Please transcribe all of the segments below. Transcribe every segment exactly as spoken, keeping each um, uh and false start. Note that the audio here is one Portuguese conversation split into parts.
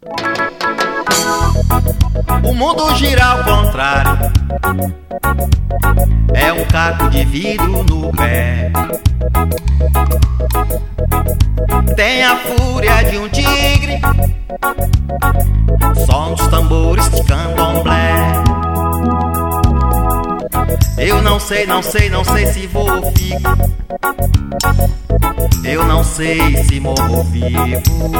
O mundo gira ao contrário, é um caco de vidro no pé. Tem a fúria de um tigre, som dos tambores de candomblé. Eu não sei, não sei, não sei se vou ou fico. Eu não sei se morro vivo.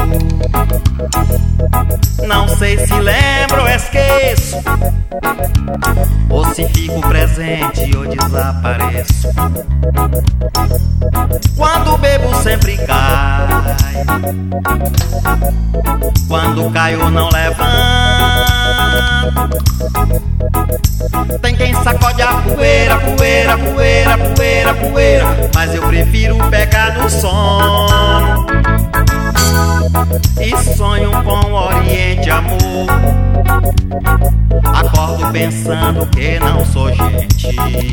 Não sei se lembro ou esqueço, ou se fico presente ou desapareço. Quando bebo sempre cai, quando caio não levanto. Tem quem sacode a poeira, poeira, poeira, poeira, poeira, mas eu prefiro pegar no sono. E sonho com o Oriente, amor. Acordo pensando que não sou gente,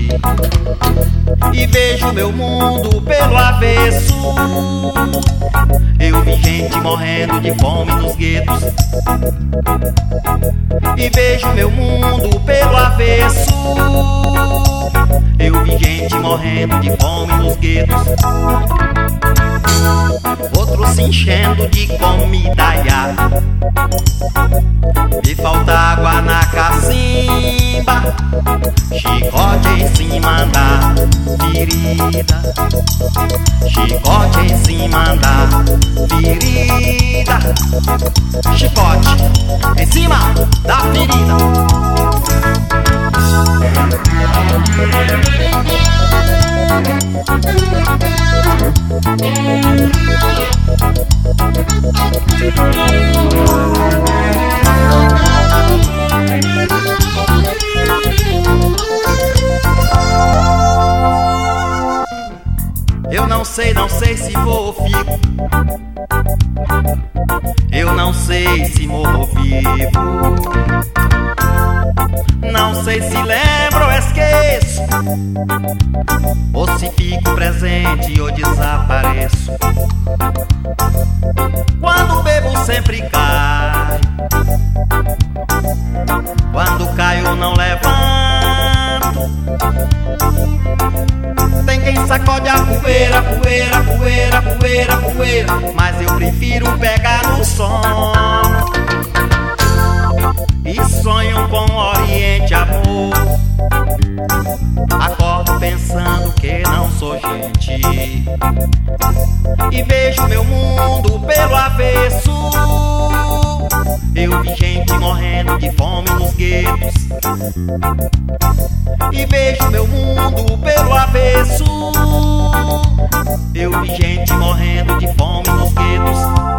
e vejo meu mundo pelo avesso. Eu vi gente morrendo de fome nos guetos, e vejo meu mundo pelo avesso. Eu vi gente morrendo de fome nos guetos, outros se enchendo de comida ya. Me falta água na cacimba, chicote em cima da ferida, chicote em cima da ferida, chicote em cima da ferida. Eu não sei, não sei se vou ou fico. Eu não sei se morro ou vivo. Não sei se lembro ou esqueço, ou se fico presente ou desapareço. Quando bebo sempre cai, quando caio não levanto. Tem quem sacode a poeira, poeira, poeira, poeira, poeira, mas eu prefiro pegar no sono. E sonho com o Oriente, amor. Acordo pensando que não sou gente, e vejo meu mundo pelo avesso. Eu vi gente morrendo de fome nos guetos, e vejo meu mundo pelo avesso. Eu vi gente morrendo de fome nos guetos,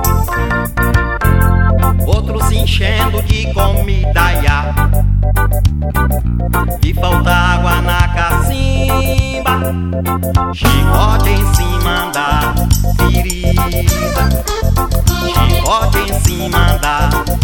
outros se enchendo de comida ya. E falta água na cacimba, chicote em cima da ferida, chicote em cima da